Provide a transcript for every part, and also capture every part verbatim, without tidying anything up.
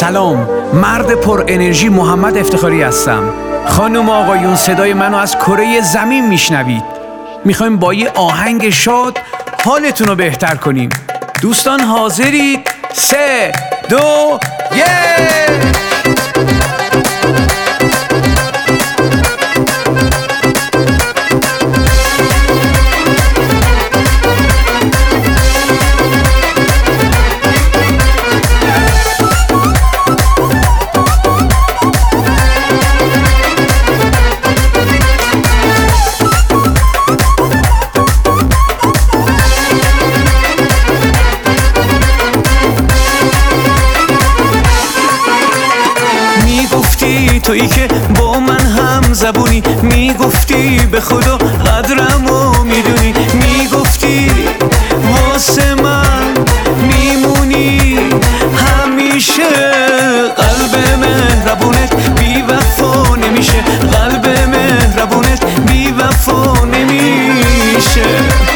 سلام، مرد پر انرژی محمد افتخاری هستم. خانم آقایون، صدای منو از کره زمین میشنوید. میخوایم با یه آهنگ شاد حالتون رو بهتر کنیم. دوستان حاضرید؟ سه دو یک. تویی که با من هم زبونی، میگفتی به خدا قدرمو میدونی، میگفتی واسه من میمونی همیشه. قلب مهربونت بی وفا نمیشه، قلب مهربونت بی وفا نمیشه.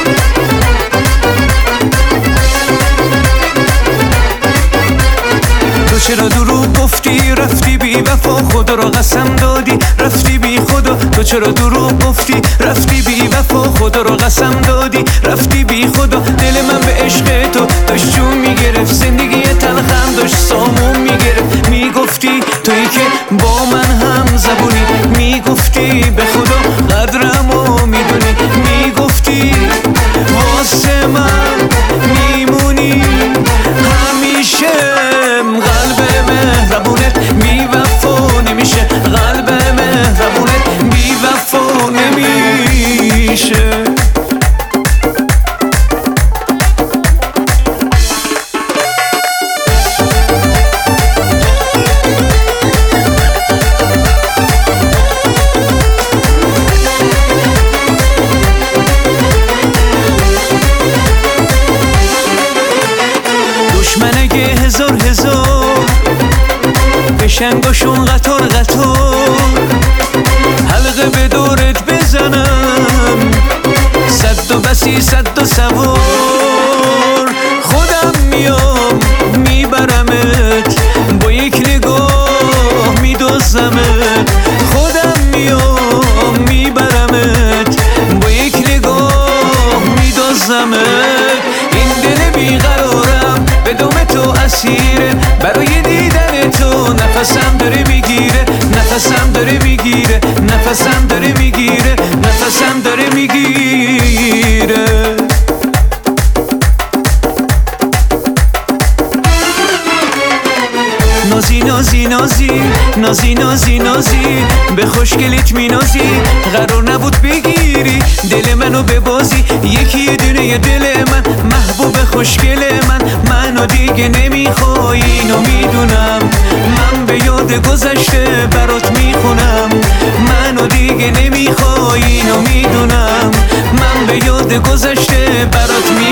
تو چرا دروغ گفتی رفتی بی وفا، خدا را قسم دادی رفتی بی خدا. تو چرا دروغ گفتی رفتی بی وفا، خدا را قسم دادی رفتی بی خدا. دل من به عشق تو داشت جون میگرفت، زندگی تلخم داشت سامون میگرفت. میگفتی تویی که با من هم زبونی، میگفتی به خدا قدرمو میدونی، میگفتی واسه من میمونی همیشه. قلب مهربونت بی وفا نمیشه، قلب مهربونت بی وفا نمیشه. دشمنه هزار هزار بشنگاشون قطار قطار، حلقه به دورت بزنم صد و بسی صد و سوار. خودم میام میبرمت با یک نگاه میدوزمت، خودم میام میبرمت با یک نگاه میدوزمت. این دل بیقرارم به دم تو اسیره، برای دیدن تو نفسم داره میگیره، نفسم داره میگیره، نفسم داره میگیره، نفسم داره میگیره. نازی نازی نازی نازی نازی نازی به خوشگلیت می نازی، قرار نبود بگیری دل منو به بازی. یکی یه دونه یه دل من محبوب خوشگل من، منو دیگه نمیخوای اینو میدونم. من به یاد گذشته برات میخونم، منو دیگه نمیخوای اینو میدونم. من به یاد گذشته برات میخونم.